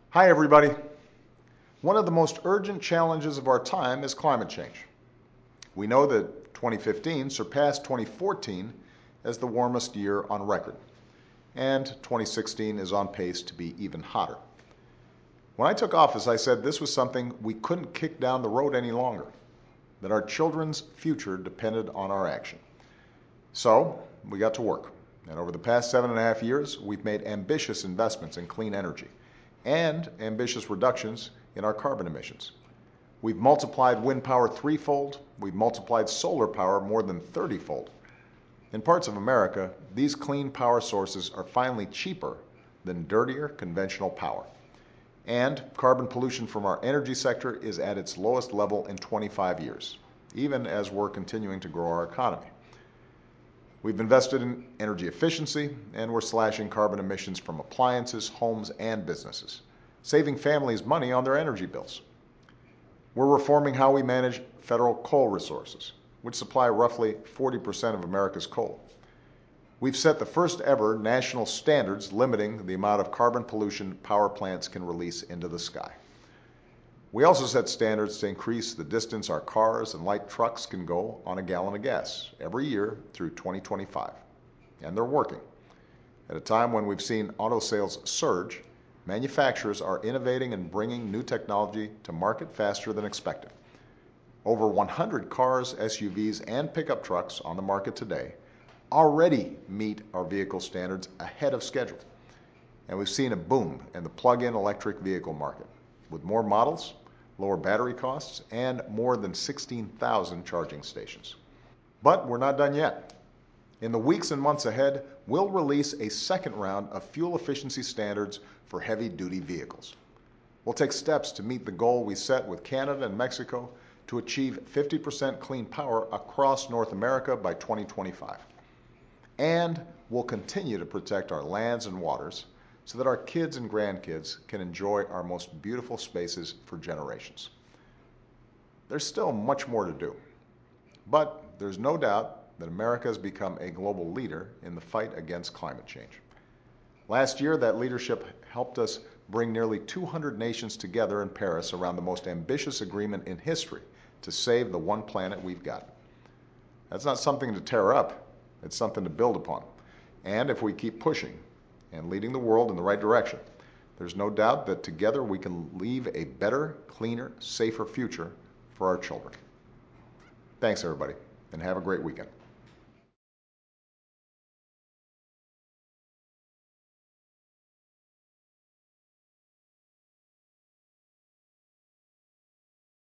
Hi, everybody. One of the most urgent challenges of our time is climate change. We know that 2015 surpassed 2014 as the warmest year on record, and 2016 is on pace to be even hotter. When I took office, I said this was something we couldn't kick down the road any longer, that our children's future depended on our action. So we got to work, and over the past 7.5 years, we've made ambitious investments in clean energy and ambitious reductions in our carbon emissions. We've multiplied wind power threefold, we've multiplied solar power more than 30-fold. In parts of America, these clean power sources are finally cheaper than dirtier conventional power. And carbon pollution from our energy sector is at its lowest level in 25 years, even as we're continuing to grow our economy. We've invested in energy efficiency, and we're slashing carbon emissions from appliances, homes, and businesses, saving families money on their energy bills. We're reforming how we manage federal coal resources, which supply roughly 40% of America's coal. We've set the first ever national standards limiting the amount of carbon pollution power plants can release into the sky. We also set standards to increase the distance our cars and light trucks can go on a gallon of gas every year through 2025. And they're working. At a time when we've seen auto sales surge, manufacturers are innovating and bringing new technology to market faster than expected. Over 100 cars, SUVs, and pickup trucks on the market today already meet our vehicle standards ahead of schedule. And we've seen a boom in the plug-in electric vehicle market, with more models, lower battery costs, and more than 16,000 charging stations. But we're not done yet. In the weeks and months ahead, we'll release a second round of fuel efficiency standards for heavy-duty vehicles. We'll take steps to meet the goal we set with Canada and Mexico to achieve 50% clean power across North America by 2025. And we'll continue to protect our lands and waters so that our kids and grandkids can enjoy our most beautiful spaces for generations. There's still much more to do, but there's no doubt that America has become a global leader in the fight against climate change. Last year, that leadership helped us bring nearly 200 nations together in Paris around the most ambitious agreement in history to save the one planet we've got. That's not something to tear up, it's something to build upon. And if we keep pushing and leading the world in the right direction, there's no doubt that together we can leave a better, cleaner, safer future for our children. Thanks, everybody, and have a great weekend.